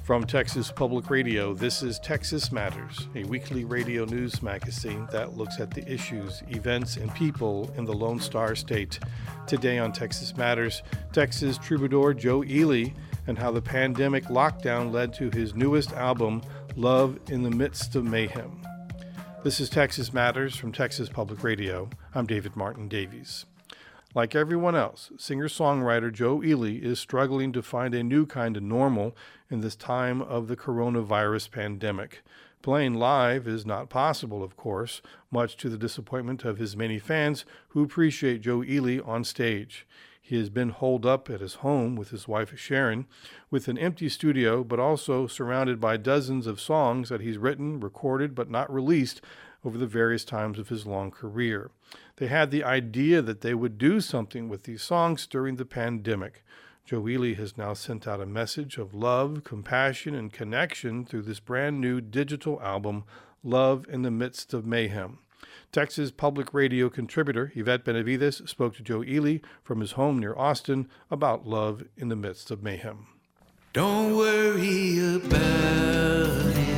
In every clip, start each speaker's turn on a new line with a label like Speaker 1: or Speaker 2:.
Speaker 1: From Texas Public Radio, this is Texas Matters, a weekly radio news magazine that looks at the issues, events, and people in the Lone Star State. Today on Texas Matters, Texas troubadour Joe Ely and how the pandemic lockdown led to his newest album, Love in the Midst of Mayhem. This is Texas Matters from Texas Public Radio. I'm David Martin Davies. Like everyone else, singer-songwriter Joe Ely is struggling to find a new kind of normal in this time of the coronavirus pandemic. Playing live is not possible, of course, much to the disappointment of his many fans who appreciate Joe Ely on stage. He has been holed up at his home with his wife Sharon, with an empty studio, but also surrounded by dozens of songs that he's written, recorded, but not released over the various times of his long career. They had the idea that they would do something with these songs during the pandemic. Joe Ely has now sent out a message of love, compassion, and connection through this brand new digital album, Love in the Midst of Mayhem. Texas Public Radio contributor Yvette Benavides spoke to Joe Ely from his home near Austin about Love in the Midst of Mayhem.
Speaker 2: Don't worry about it.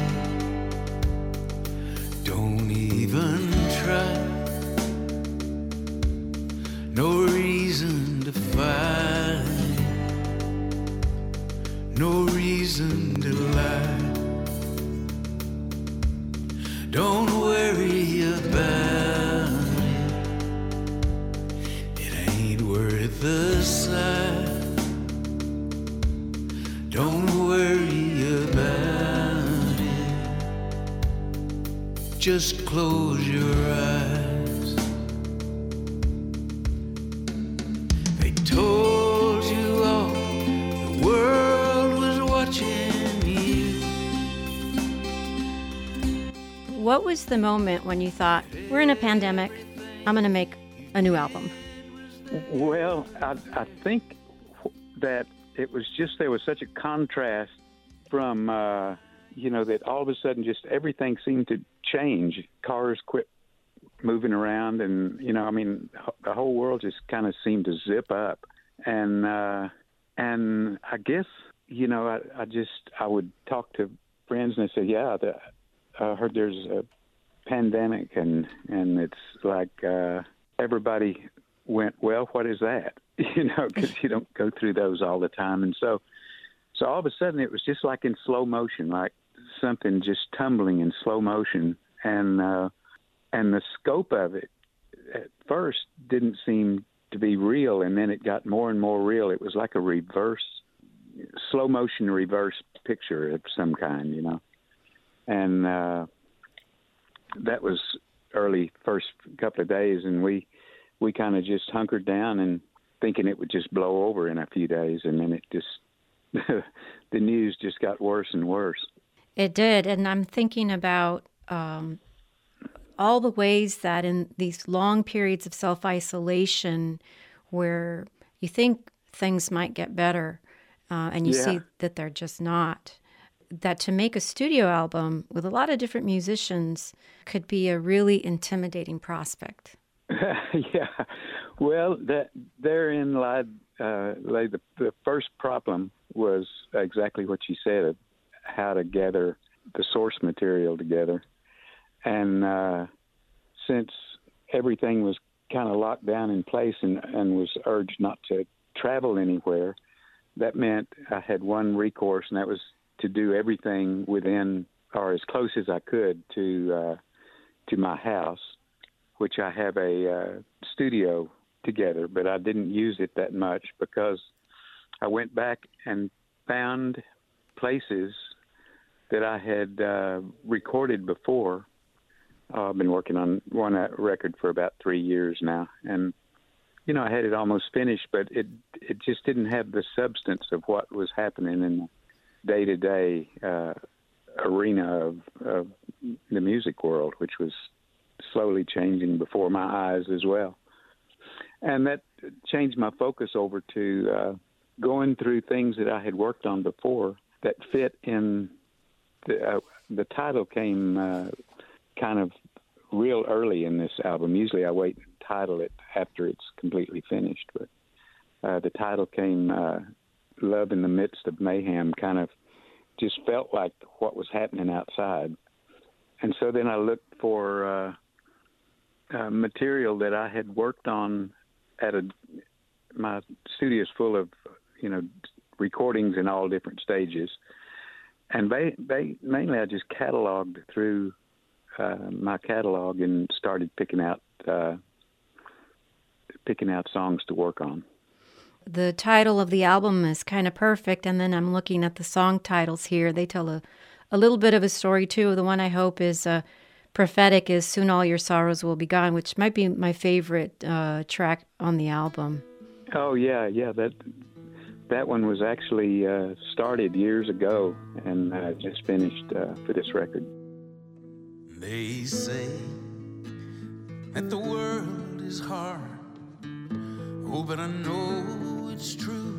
Speaker 2: Don't even try. No reason to fight. No reason to lie. Don't worry about it. It ain't worth the sigh. Don't worry about it. Just close your eyes. They told you all the world was watching you.
Speaker 3: What was the moment when you thought, we're in a pandemic, I'm going to make a new album?
Speaker 4: Well, I think that it was just, there was such a contrast from, that all of a sudden just everything seemed to change. Cars quit moving around and, the whole world just kind of seemed to zip up. And I guess, I would talk to friends and they say, yeah, I heard there's a pandemic and it's like everybody went, well, what is that? Because you don't go through those all the time. And so all of a sudden it was just like in slow motion, like something just tumbling in slow motion. And the scope of it at first didn't seem to be real. And then it got more and more real. It was like a slow motion reverse picture of some kind, And that was early first couple of days. And we kind of just hunkered down and thinking it would just blow over in a few days. And then it just, the news just got worse and worse.
Speaker 3: It did. And I'm thinking about all the ways that in these long periods of self-isolation where you think things might get better and you see that they're just not, that to make a studio album with a lot of different musicians could be a really intimidating prospect.
Speaker 4: Yeah. Well, therein lay the first problem was exactly what you said, of how to gather the source material together. And since everything was kind of locked down in place and was urged not to travel anywhere, that meant I had one recourse, and that was to do everything within or as close as I could to my house, which I have a studio together, but I didn't use it that much because I went back and found places that I had recorded before. I've been working on one record for about 3 years now, and I had it almost finished, but it just didn't have the substance of what was happening in the day-to-day arena of the music world, which was slowly changing before my eyes as well. And that changed my focus over to going through things that I had worked on before that fit in. The title came kind of real early in this album. Usually I wait and title it after it's completely finished, but the title came Love in the Midst of Mayhem kind of just felt like what was happening outside. And so then I looked for material that I had worked on my studio's full of, recordings in all different stages. And mainly I just cataloged through my catalog and started picking out songs to work on.
Speaker 3: The title of the album is kind of perfect, and then I'm looking at the song titles here. They tell a little bit of a story, too. The one I hope is prophetic is Soon All Your Sorrows Will Be Gone, which might be my favorite track on the album.
Speaker 4: Oh, yeah, that one was actually started years ago and just finished for this record.
Speaker 2: They say that the world is hard. Oh, but I know it's true.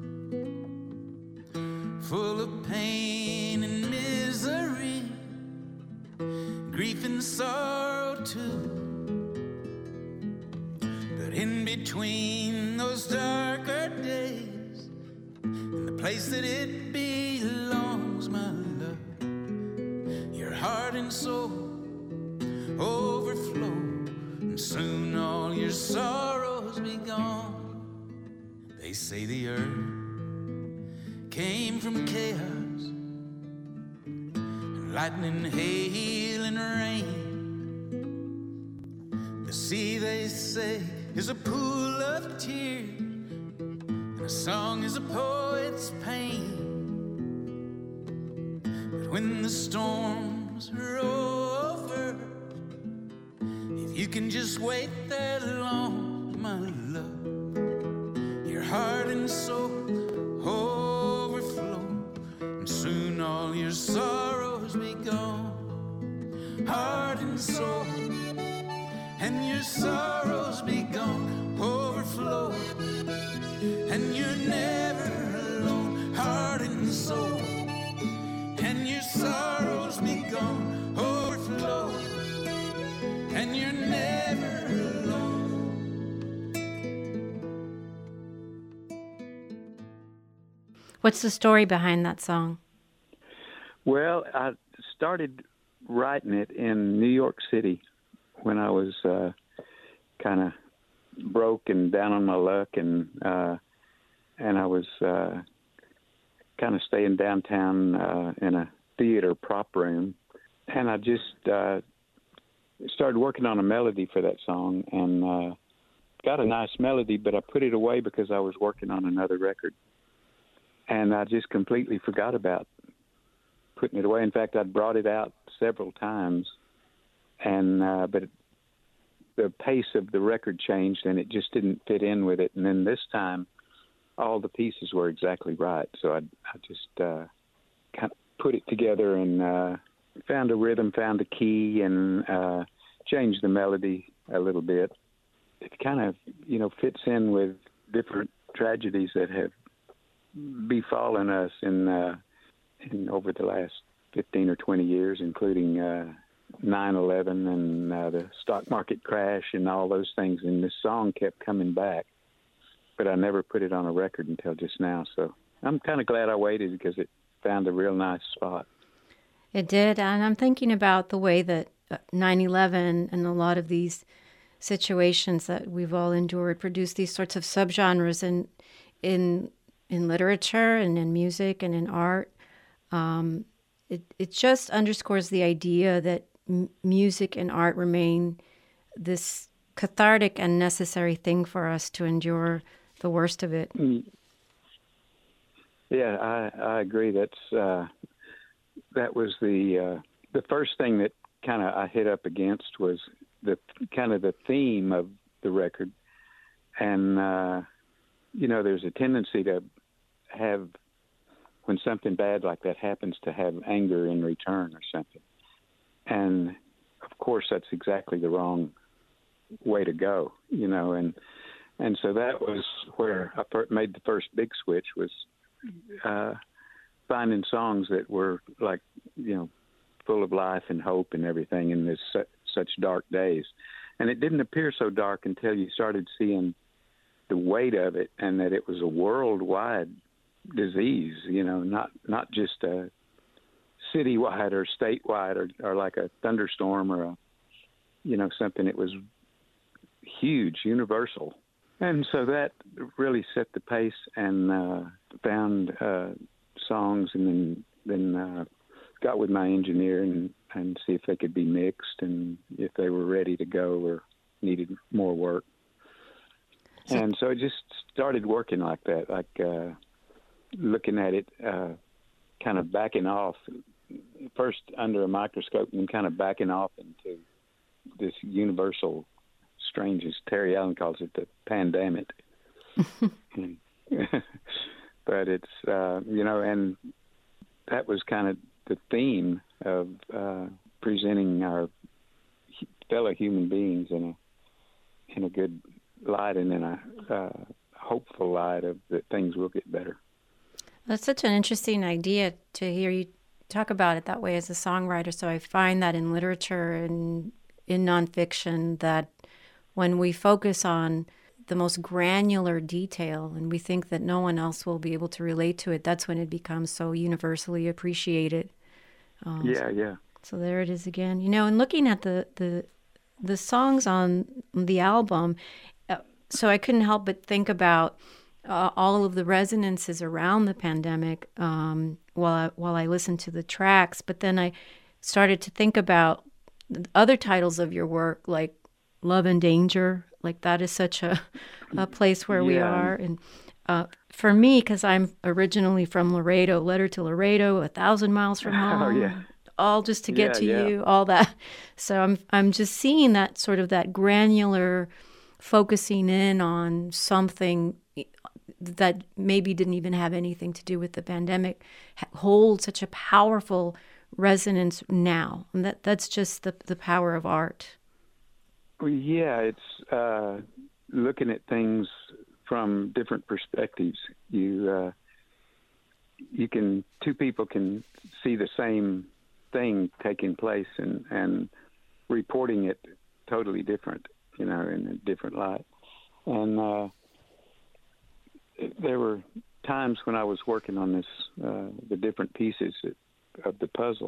Speaker 2: Full of pain and misery, grief and sorrow too. But in between those darker days, in the place that it belongs, my love, your heart and soul overflow, and soon all your sorrows be gone. They say the earth came from chaos, and lightning, hail, and rain. The sea, they say, is a pool of tears, and a song is a poet's pain. But when the storms are over, if you can just wait that long, my love, your heart and soul overflow, and soon all your sorrows be gone. Heart and soul, and your sorrows be gone, overflow, and you're never alone. Heart and soul, and your sorrows be gone, overflow, and you're never alone.
Speaker 3: What's the story behind that song?
Speaker 4: Well, I started writing it in New York City when I was kind of broke and down on my luck, and I was kind of staying downtown in a theater prop room, and I just started working on a melody for that song, and got a nice melody, but I put it away because I was working on another record, and I just completely forgot about putting it away. In fact, I'd brought it out several times, and but the pace of the record changed, and it just didn't fit in with it. And then this time, all the pieces were exactly right. So I just kind of put it together and found a rhythm, found a key, and changed the melody a little bit. It kind of, fits in with different tragedies that have befallen us in over the last 15 or 20 years, including 9/11 and the stock market crash and all those things. And this song kept coming back, but I never put it on a record until just now. So I'm kind of glad I waited because it found a real nice spot.
Speaker 3: It did, and I'm thinking about the way that 9/11 and a lot of these situations that we've all endured produce these sorts of subgenres in literature and in music and in art. It just underscores the idea that music and art remain this cathartic and necessary thing for us to endure the worst of it.
Speaker 4: Yeah, I agree. That was the first thing that kind of I hit up against was the kind of the theme of the record, and there's a tendency to have, when something bad like that happens, to have anger in return or something. And of course, that's exactly the wrong way to go, and so that was where I made the first big switch, was finding songs that were like, full of life and hope and everything in this such dark days. And it didn't appear so dark until you started seeing the weight of it, and that it was a worldwide disease, not just a citywide or statewide or like a thunderstorm or a, something that was huge, universal. And so that really set the pace, and found songs, and then got with my engineer and see if they could be mixed and if they were ready to go or needed more work. And so it just started working like that, like looking at it, kind of backing off, first under a microscope and then kind of backing off into this universal, strange, as Terry Allen calls it, the pandemic. But it's, and that was kind of the theme of presenting our fellow human beings in a good light, and in a hopeful light of that things will get better.
Speaker 3: That's such an interesting idea to hear you talk about it that way as a songwriter. So I find that in literature and in nonfiction, that when we focus on the most granular detail and we think that no one else will be able to relate to it, that's when it becomes so universally appreciated.
Speaker 4: Yeah.
Speaker 3: So there it is again. And looking at the songs on the album, so I couldn't help but think about all of the resonances around the pandemic while I listened to the tracks. But then I started to think about other titles of your work, like Love and Danger. Like that is such a place where we are. And for me, because I'm originally from Laredo, Letter to Laredo, 1,000 Miles from Home.
Speaker 4: Oh, yeah.
Speaker 3: All just to get to you, all that. So I'm just seeing that sort of that granular focusing in on something that maybe didn't even have anything to do with the pandemic hold such a powerful resonance now. And that's just the power of art.
Speaker 4: Well, yeah, it's looking at things from different perspectives. Two people can see the same thing taking place and reporting it totally different, in a different light. And there were times when I was working on this, the different pieces of the puzzle.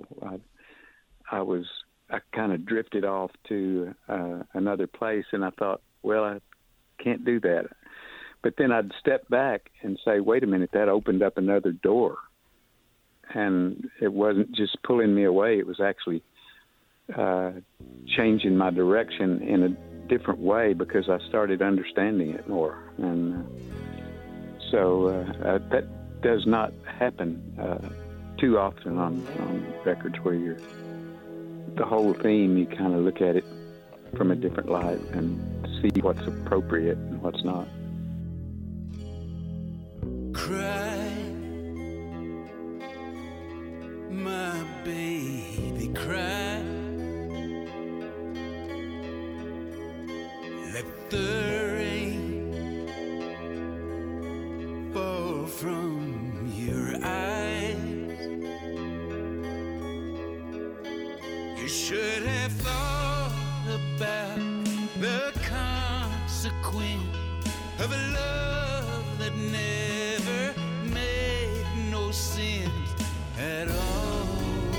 Speaker 4: I kind of drifted off to another place, and I thought, well, I can't do that. But then I'd step back and say, wait a minute, that opened up another door. And it wasn't just pulling me away. It was actually changing my direction in a different way because I started understanding it more. And so that does not happen too often on records where the whole theme, you kind of look at it from a different light and see what's appropriate and what's not.
Speaker 2: Cry, my baby, cry. Let the rain fall from your eyes. You should have thought about the consequence of a love that never made no sense at all.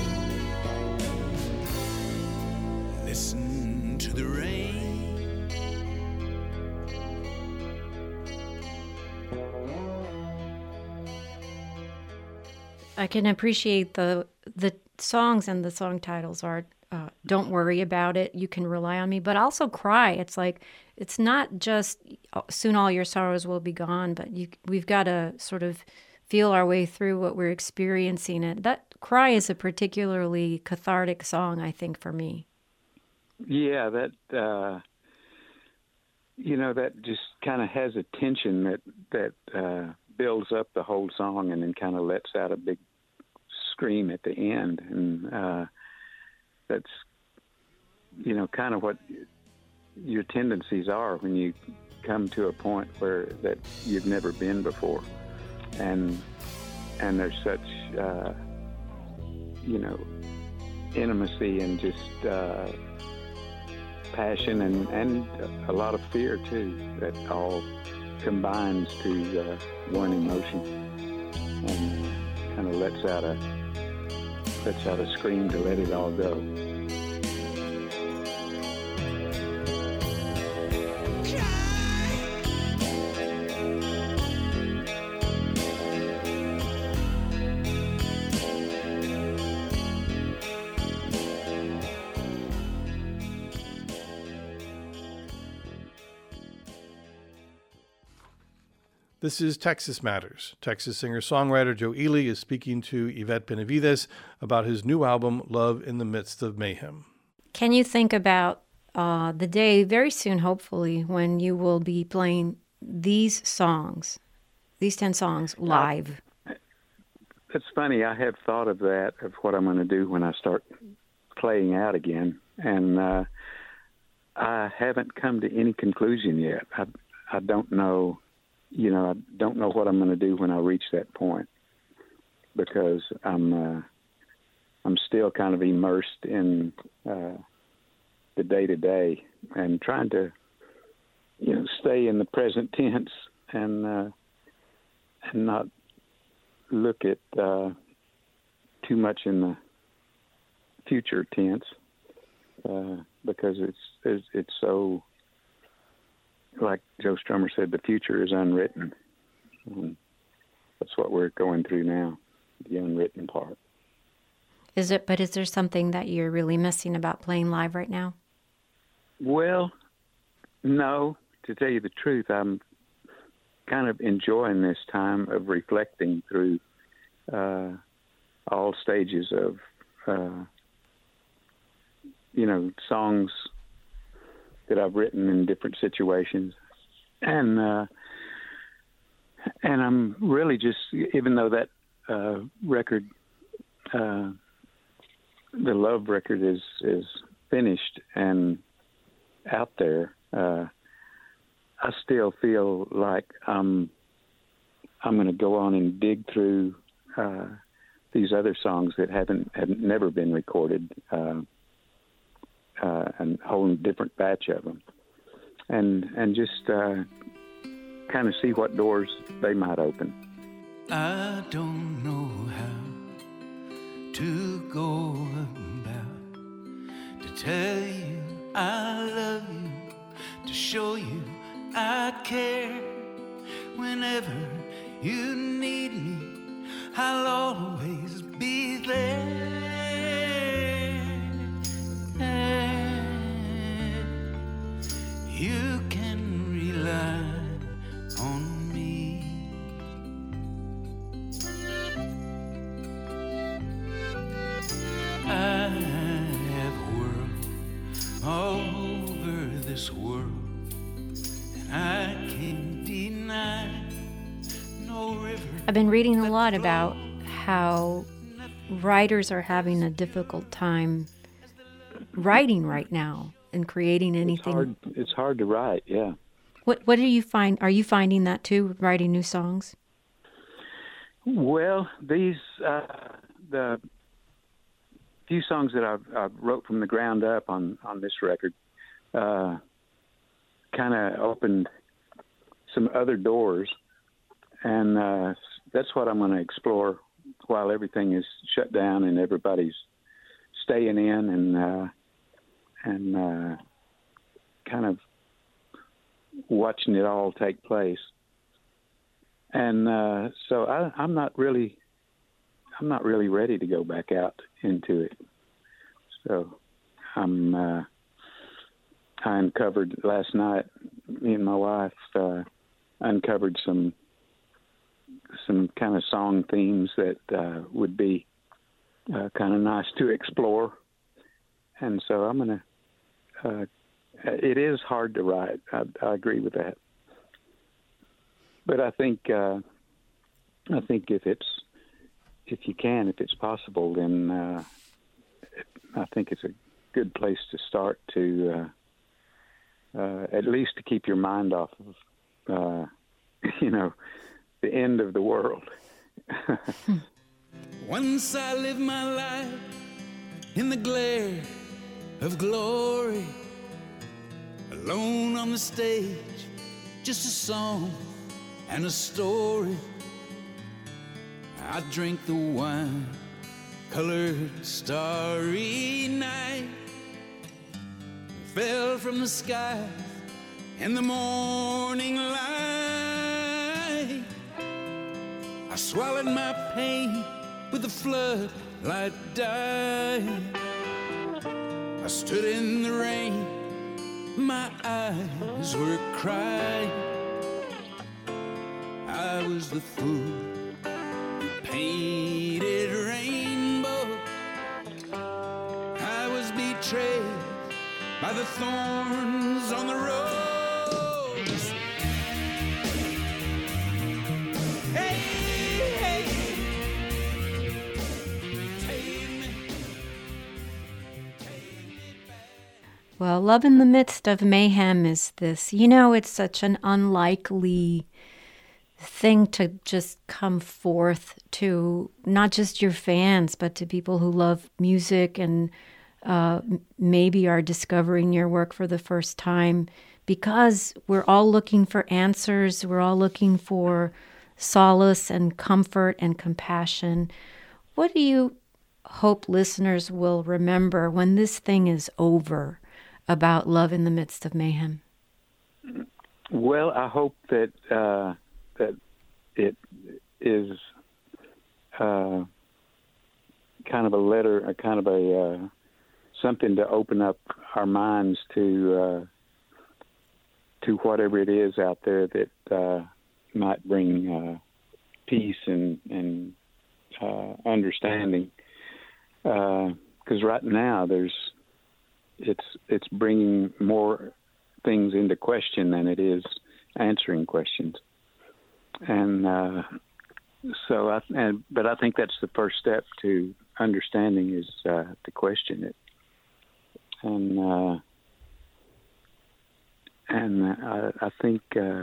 Speaker 2: Listen to the rain.
Speaker 3: I can appreciate the songs and the song titles are Don't Worry About It, You Can Rely on Me, but also Cry. It's like, it's not just soon all your sorrows will be gone, but we've got to sort of feel our way through what we're experiencing. And that Cry is a particularly cathartic song, I think, for me.
Speaker 4: Yeah, that, that just kind of has a tension that builds up the whole song and then kind of lets out a big scream at the end. And that's, kind of what your tendencies are when you come to a point where that you've never been before. And there's such, intimacy and just passion and a lot of fear, too, that all combines to one emotion and kind of lets out lets out a scream to let it all go.
Speaker 1: This is Texas Matters. Texas singer-songwriter Joe Ely is speaking to Yvette Benavides about his new album, Love in the Midst of Mayhem.
Speaker 3: Can you think about the day very soon, hopefully, when you will be playing these songs, these 10 songs, live?
Speaker 4: It's funny. I have thought of that, of what I'm going to do when I start playing out again. And I haven't come to any conclusion yet. I don't know. I don't know what I'm going to do when I reach that point, because I'm still kind of immersed in the day-to-day and trying to, stay in the present tense and not look at too much in the future tense, because it's so. Like Joe Strummer said, the future is unwritten. And that's what we're going through now, the unwritten part.
Speaker 3: But is there something that you're really missing about playing live right now?
Speaker 4: Well, no. To tell you the truth, I'm kind of enjoying this time of reflecting through all stages of, songs that I've written in different situations. And I'm really just, even though that record, the Love record is finished and out there, I still feel like I'm going to go on and dig through these other songs that have never been recorded, and a whole different batch of them, and just kind of see what doors they might open.
Speaker 2: I don't know how to go about to tell you I love you, to show you I care. Whenever you need me, I'll always be there. You can rely on me. I have a world all over this world, and I can't deny no river.
Speaker 3: I've been reading a lot about how writers are having a difficult time writing right now and creating anything.
Speaker 4: It's hard to write, yeah.
Speaker 3: What do you find? Are you finding that too, writing new songs?
Speaker 4: Well, these the few songs that I've wrote from the ground up on this record kind of opened some other doors, and that's what I'm going to explore while everything is shut down and everybody's staying in and kind of watching it all take place. And so I'm not really ready to go back out into it. So I uncovered last night, me and my wife uncovered some kind of song themes that would be kind of nice to explore. And so I'm going to, it is hard to write. I agree with that. But I think if it's possible, then I think it's a good place to start to, at least to keep your mind off of, the end of the world.
Speaker 2: Once I lived my life in the glare of glory, alone on the stage, just a song and a story. I drink the wine colored starry night fell from the sky in the morning light. I swallowed my pain with the floodlight died. I stood in the rain, my eyes were crying. I was the fool who painted rainbow. I was betrayed by the thorns on the rose. Hey, hey, take me back.
Speaker 3: Well, Love in the Midst of Mayhem is this. You know, it's such an unlikely thing to just come forth to not just your fans, but to people who love music and maybe are discovering your work for the first time, because we're all looking for answers. We're all looking for solace and comfort and compassion. What do you hope listeners will remember when this thing is over about Love in the Midst of Mayhem?
Speaker 4: Well, I hope that that it is kind of a letter, a kind of a something to open up our minds to whatever it is out there that might bring peace and understanding. Because right now it's bringing more things into question than it is answering questions. And but I think that's the first step to understanding is to question it. And I think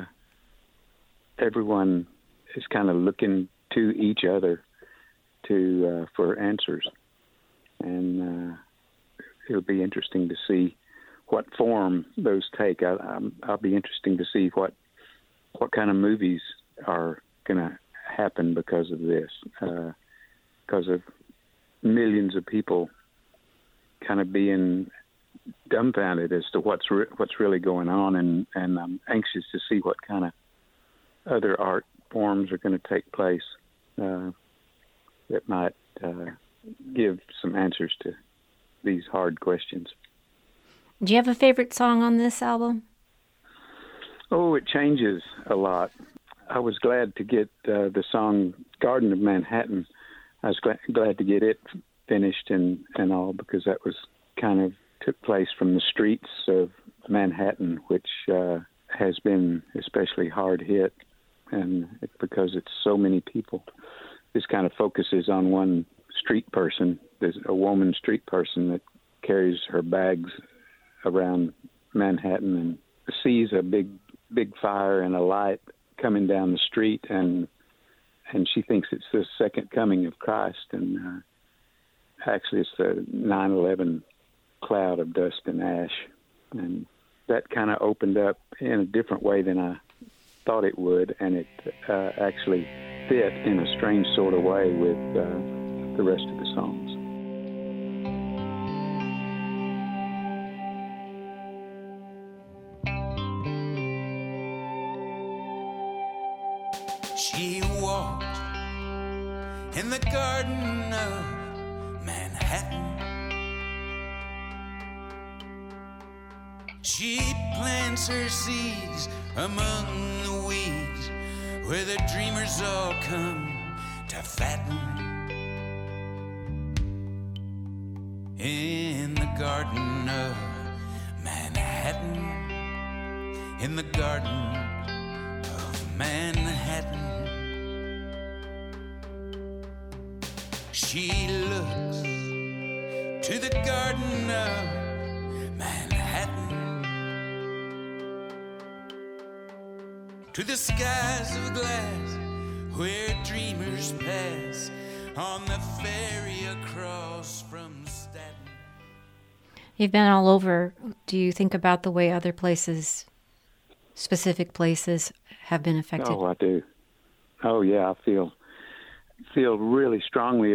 Speaker 4: everyone is kind of looking to each other for answers, and it'll be interesting to see what form those take. I'll be interesting to see what kind of movies are going to happen because of this, because of millions of people kind of being dumbfounded as to what's really going on, and I'm anxious to see what kind of other art forms are going to take place that might give some answers to these hard questions.
Speaker 3: Do you have a favorite song on this album?
Speaker 4: Oh, it changes a lot. I was glad to get the song Garden of Manhattan. I was glad to get it finished and all, because that was kind of took place from the streets of Manhattan, which has been especially hard hit, and because it's so many people. This kind of focuses on one street person. There's a woman street person that carries her bags around Manhattan and sees a big fire and a light coming down the street, and she thinks it's the second coming of Christ, and actually it's the 9/11 cloud of dust and ash. And that kind of opened up in a different way than I thought it would, and it actually fit in a strange sort of way with the rest of the songs.
Speaker 2: She walked in the Garden of Manhattan. She plants her seeds among the weeds where the dreamers all come to fatten. In the Garden of Manhattan, in the Garden of Manhattan, she looks to the Garden of Manhattan, to the skies of glass where dreamers pass on the ferry across from Staten.
Speaker 3: You've been all over. Do you think about the way other places, specific places, have been affected?
Speaker 4: Oh, I do. Oh, yeah, I feel really strongly about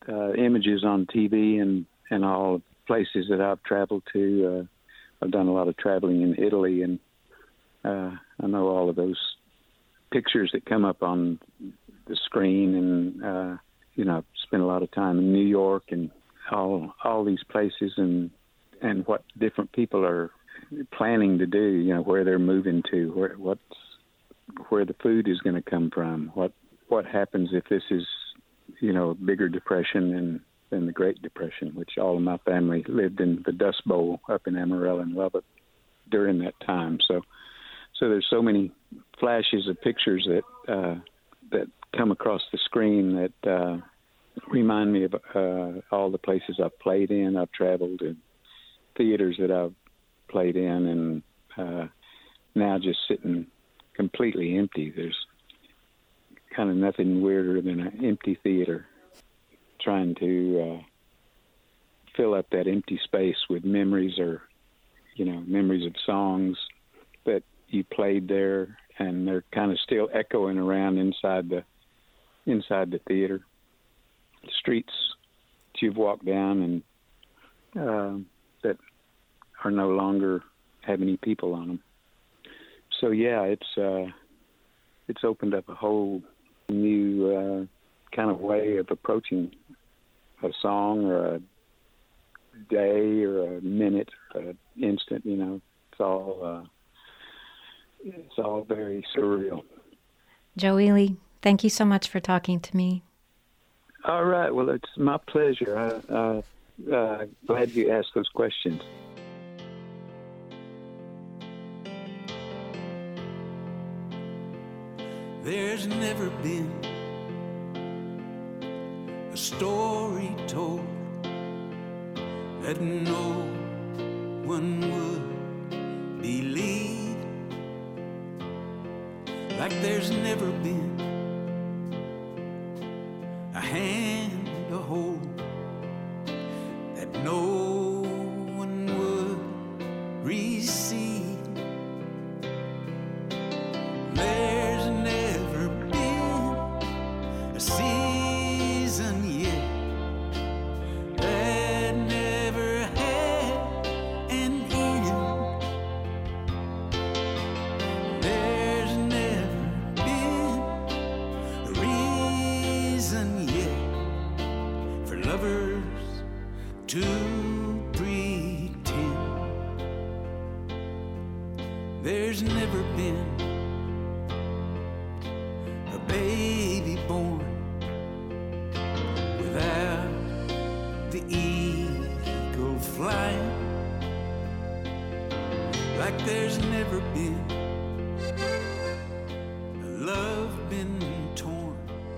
Speaker 4: images on TV and all places that I've traveled to. I've done a lot of traveling in Italy, and I know all of those pictures that come up on the screen, and I've spent a lot of time in New York and all these places, and what different people are planning to do. Where they're moving to, where the food is going to come from, what happens if this is a bigger depression than the Great Depression, which all of my family lived in the Dust Bowl up in Amarillo and Lubbock during that time. So there's so many flashes of pictures that come across the screen that remind me of all the places I've played in. I've traveled to theaters that I've played in, and now just sitting completely empty. There's kind of nothing weirder than an empty theater, trying to fill up that empty space with memories, or memories of songs that you played there, and they're kind of still echoing around inside the theater. The streets that you've walked down and that are no longer have any people on them. So yeah, it's opened up a whole new kind of way of approaching a song or a day or a minute or an instant. It's all very surreal.
Speaker 3: Joe Ely, thank you so much for talking to me.
Speaker 4: All right. Well, it's my pleasure. Glad you asked those questions.
Speaker 2: There's never been a story told that no one would believe, like there's never been a hand to hold that no one would receive. There's never been a season yet that never had an end. There's never been a reason yet for lovers to pretend. There's never been a baby born without the eagle flying, like there's never been a love been torn.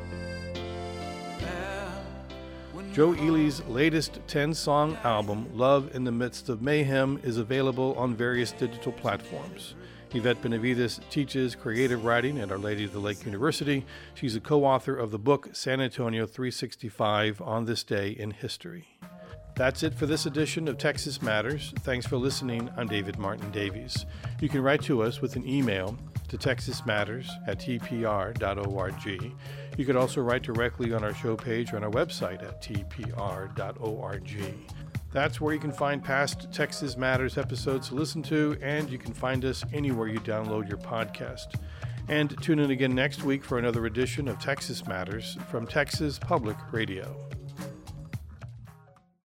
Speaker 1: Joe Ely's latest 10-song album, Love in the Midst of Mayhem, is available on various digital platforms. Yvette Benavides teaches creative writing at Our Lady of the Lake University. She's a co-author of the book San Antonio 365 on This Day in History. That's it for this edition of Texas Matters. Thanks for listening. I'm David Martin Davies. You can write to us with an email to texasmatters@tpr.org. You could also write directly on our show page or on our website at tpr.org. That's where you can find past Texas Matters episodes to listen to, and you can find us anywhere you download your podcast. And tune in again next week for another edition of Texas Matters from Texas Public Radio.